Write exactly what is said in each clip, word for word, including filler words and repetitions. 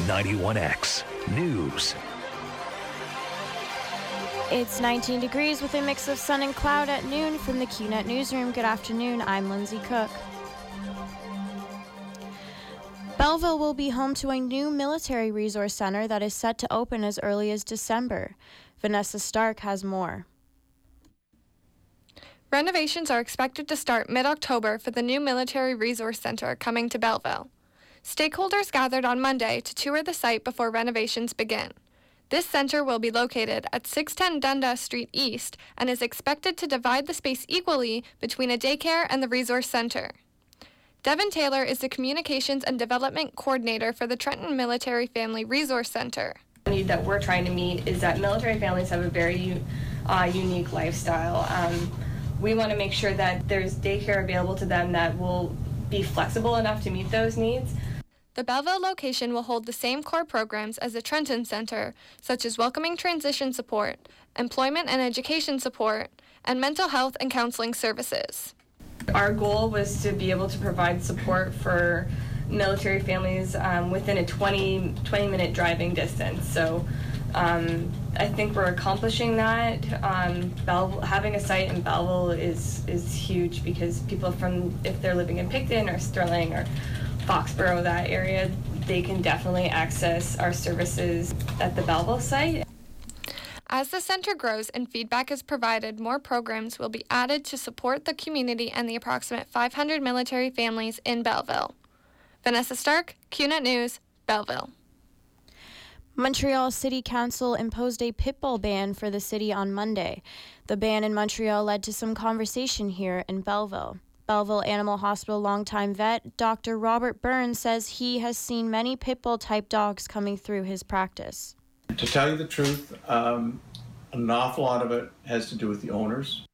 ninety-one X News. It's nineteen degrees with a mix of sun and cloud at noon from the Q net Newsroom. Good afternoon, I'm Lindsay Cook. Belleville will be home to a new military resource center that is set to open as early as December. Vanessa Stark has more. Renovations are expected to start mid-October for the new Military Resource Center coming to Belleville. Stakeholders gathered on Monday to tour the site before renovations begin. This center will be located at six ten Dundas Street East and is expected to divide the space equally between a daycare and the resource center. Devin Taylor is the Communications and Development Coordinator for the Trenton Military Family Resource Center. The need that we're trying to meet is that military families have a very uh, unique lifestyle. Um, we want to make sure that there's daycare available to them that will be flexible enough to meet those needs. The Belleville location will hold the same core programs as the Trenton Center, such as welcoming transition support, employment and education support, and mental health and counseling services. Our goal was to be able to provide support for military families um, within a twenty, twenty minute driving distance. So um, I think we're accomplishing that. Um, Belleville, having a site in Belleville is, is huge because people from, if they're living in Picton or Sterling or Foxborough, that area, they can definitely access our services at the Belleville site. As the center grows and feedback is provided, more programs will be added to support the community and the approximate five hundred military families in Belleville. Vanessa Stark, Q net News, Belleville. Montreal City Council imposed a pit bull ban for the city on Monday. The ban in Montreal led to some conversation here in Belleville. Belleville Animal Hospital longtime vet Doctor Robert Burns says he has seen many pit bull type dogs coming through his practice. To tell you the truth, um, an awful lot of it has to do with the owners.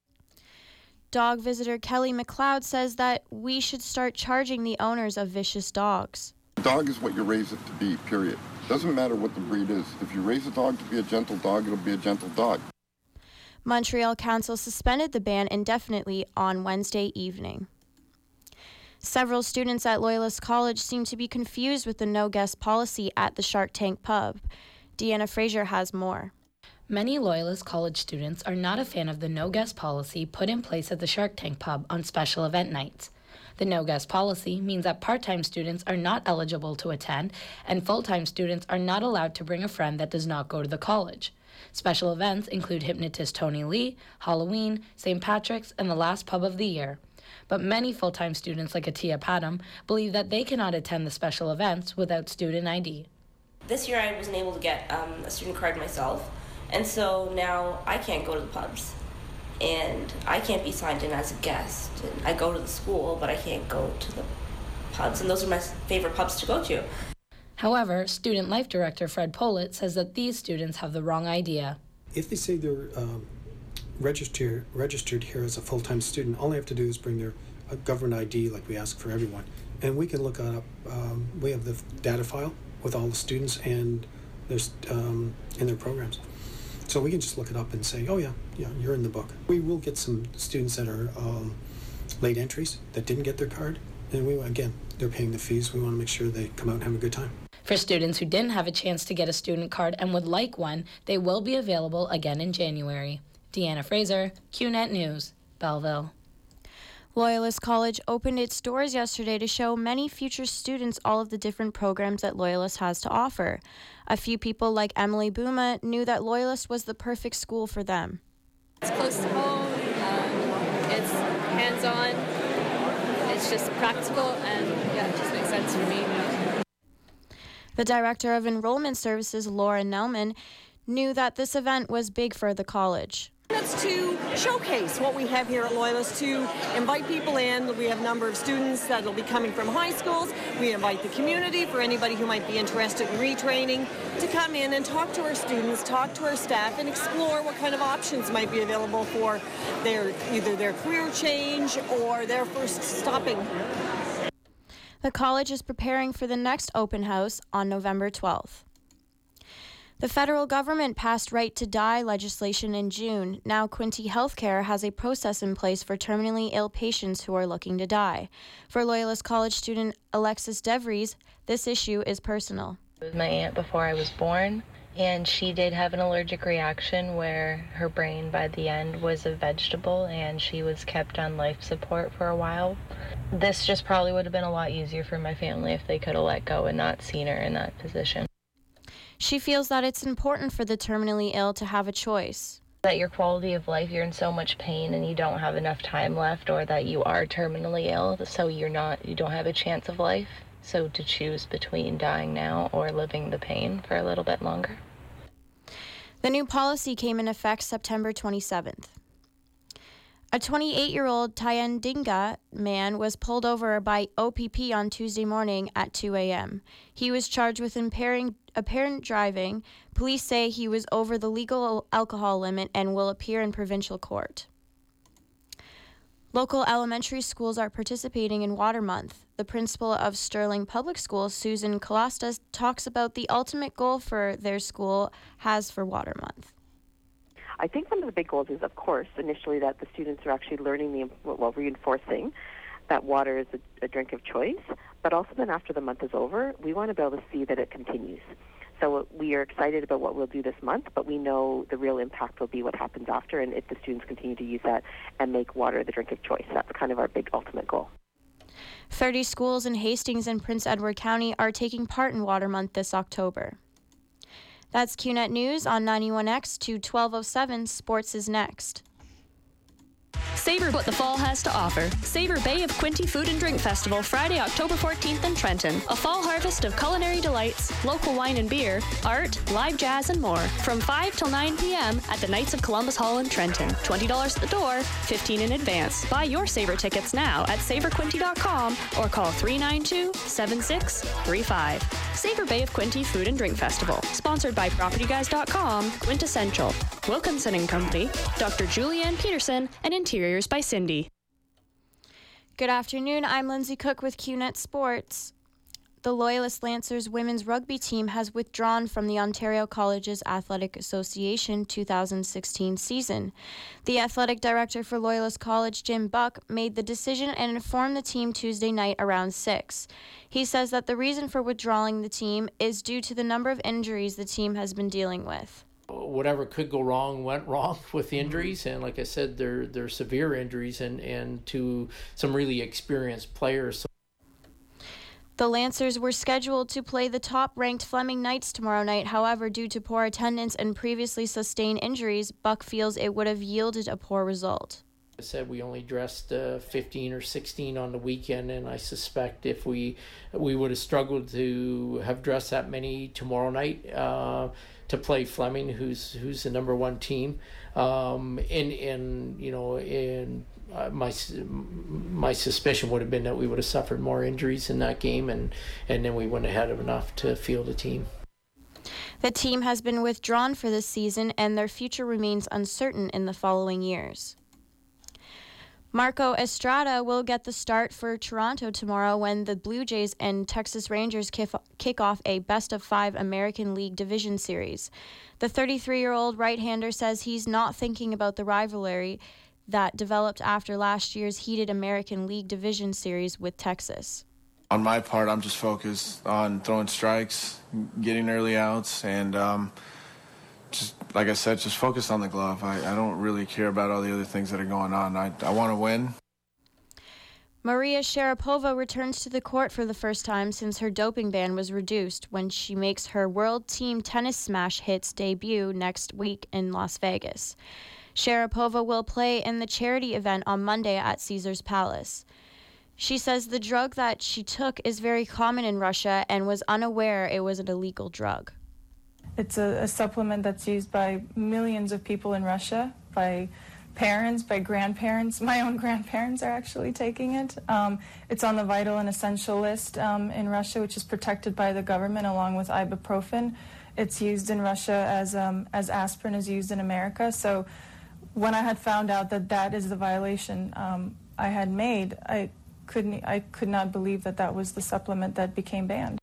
Dog visitor Kelly McLeod says that we should start charging the owners of vicious dogs. A dog is what you raise it to be, period. Doesn't matter what the breed is. If you raise a dog to be a gentle dog, it'll be a gentle dog. Montreal Council suspended the ban indefinitely on Wednesday evening. Several students at Loyalist College seem to be confused with the no-guest policy at the Shark Tank pub. Deanna Fraser has more. Many Loyalist College students are not a fan of the no-guest policy put in place at the Shark Tank pub on special event nights. The no-guest policy means that part-time students are not eligible to attend, and full-time students are not allowed to bring a friend that does not go to the college. Special events include hypnotist Tony Lee, Halloween, Saint Patrick's, and the last pub of the year. But many full-time students like Atia Padam believe that they cannot attend the special events without student I D. This year I wasn't able to get um, a student card myself, and so now I can't go to the pubs, and I can't be signed in as a guest. And I go to the school, but I can't go to the pubs, and those are my favorite pubs to go to. However, Student Life Director Fred Pollitt says that these students have the wrong idea. If they say they're um, registered, registered here as a full-time student, all they have to do is bring their uh, government I D like we ask for everyone. And we can look up, um, we have the data file with all the students and their, um, in their programs. So we can just look it up and say, oh yeah, yeah, you're in the book. We will get some students that are um, late entries that didn't get their card. And we, again, they're paying the fees. We want to make sure they come out and have a good time. For students who didn't have a chance to get a student card and would like one, they will be available again in January. Deanna Fraser, Q net News, Belleville. Loyalist College opened its doors yesterday to show many future students all of the different programs that Loyalist has to offer. A few people like Emily Buma knew that Loyalist was the perfect school for them. It's close to home, um, it's hands-on, it's just practical, and yeah, it just makes sense for me. The Director of Enrollment Services, Laura Nelman, knew that this event was big for the college. That's to showcase what we have here at Loyalist, to invite people in. We have a number of students that will be coming from high schools. We invite the community, for anybody who might be interested in retraining, to come in and talk to our students, talk to our staff, and explore what kind of options might be available for their either their career change or their first stopping. The college is preparing for the next open house on November twelfth. The federal government passed right to die legislation in June. Now Quinty Healthcare has a process in place for terminally ill patients who are looking to die. For Loyalist College student Alexis DeVries, this issue is personal. It was my aunt before I was born, and she did have an allergic reaction where her brain by the end was a vegetable and she was kept on life support for a while. This just probably would have been a lot easier for my family if they could have let go and not seen her in that position. She feels that it's important for the terminally ill to have a choice. That your quality of life, you're in so much pain and you don't have enough time left, or that you are terminally ill, so you're not, you don't have a chance of life. So to choose between dying now or living the pain for a little bit longer. The new policy came in effect September twenty-seventh. A twenty-eight-year-old Tayandinga man was pulled over by O P P on Tuesday morning at two a.m. He was charged with impairing apparent driving. Police say he was over the legal alcohol limit and will appear in provincial court. Local elementary schools are participating in Water Month. The principal of Sterling Public Schools, Susan Colastas, talks about the ultimate goal for their school has for Water Month. I think one of the big goals is, of course, initially that the students are actually learning the, well, reinforcing that water is a, a drink of choice, but also then after the month is over, we want to be able to see that it continues. So we are excited about what we'll do this month, but we know the real impact will be what happens after, and if the students continue to use that and make water the drink of choice. That's kind of our big ultimate goal. thirty schools in Hastings and Prince Edward County are taking part in Water Month this October. That's Q Net News on ninety-one X to twelve oh seven. Sports is next. Savor what the fall has to offer. Savor Bay of Quinte Food and Drink Festival Friday, October fourteenth in Trenton. A fall harvest of culinary delights, local wine and beer, art, live jazz, and more. From five till nine p.m. at the Knights of Columbus Hall in Trenton. twenty dollars at the door, fifteen dollars in advance. Buy your Savor tickets now at savor quinte dot com or call three nine two, seven six three five. Savor Bay of Quinte Food and Drink Festival. Sponsored by property guys dot com, Quintessential, Wilkinson and Company, Doctor Julianne Peterson, and Interiors by Cindy. Good afternoon. I'm Lindsay Cook with Q Net Sports. The Loyalist Lancers women's rugby team has withdrawn from the Ontario Colleges Athletic Association two thousand sixteen season. The athletic director for Loyalist College, Jim Buck, made the decision and informed the team Tuesday night around six. He says that the reason for withdrawing the team is due to the number of injuries the team has been dealing with. Whatever could go wrong went wrong with the injuries, and like I said, they're they're severe injuries and, and to some really experienced players. The Lancers were scheduled to play the top-ranked Fleming Knights tomorrow night. However, due to poor attendance and previously sustained injuries, Buck feels it would have yielded a poor result. I said we only dressed uh, fifteen or sixteen on the weekend, and I suspect if we we would have struggled to have dressed that many tomorrow night uh, to play Fleming, who's who's the number one team. Um, and and you know, and uh, my my suspicion would have been that we would have suffered more injuries in that game, and and then we wouldn't have had enough to field a team. The team has been withdrawn for this season, and their future remains uncertain in the following years. Marco Estrada will get the start for Toronto tomorrow when the Blue Jays and Texas Rangers kick off a best-of-five American League Division Series. The thirty-three-year-old right-hander says he's not thinking about the rivalry that developed after last year's heated American League Division Series with Texas. On my part, I'm just focused on throwing strikes, getting early outs, and um, just like I said, just focused on the glove. I, I don't really care about all the other things that are going on. I, I want to win. Maria Sharapova returns to the court for the first time since her doping ban was reduced when she makes her World Team Tennis Smash Hits debut next week in Las Vegas. Sharapova will play in the charity event on Monday at Caesars Palace. She says the drug that she took is very common in Russia and was unaware it was an illegal drug. It's a, a supplement that's used by millions of people in Russia, by parents, by grandparents. My own grandparents are actually taking it. Um, it's on the vital and essential list um, in Russia, which is protected by the government along with ibuprofen. It's used in Russia as, um, as aspirin is used in America. So when I had found out that that is the violation um, I had made, I couldn't, I could not believe that that was the supplement that became banned.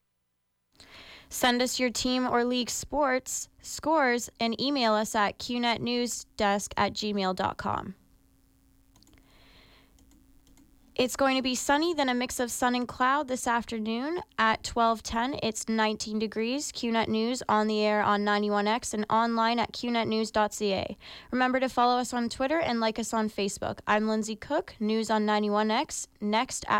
Send us your team or league sports scores and email us at q net news desk at gmail dot com. It's going to be sunny, then a mix of sun and cloud this afternoon. At twelve ten, it's nineteen degrees. Q net News on the air on ninety-one X and online at q net news dot c a. Remember to follow us on Twitter and like us on Facebook. I'm Lindsay Cook, News on ninety-one X. Next at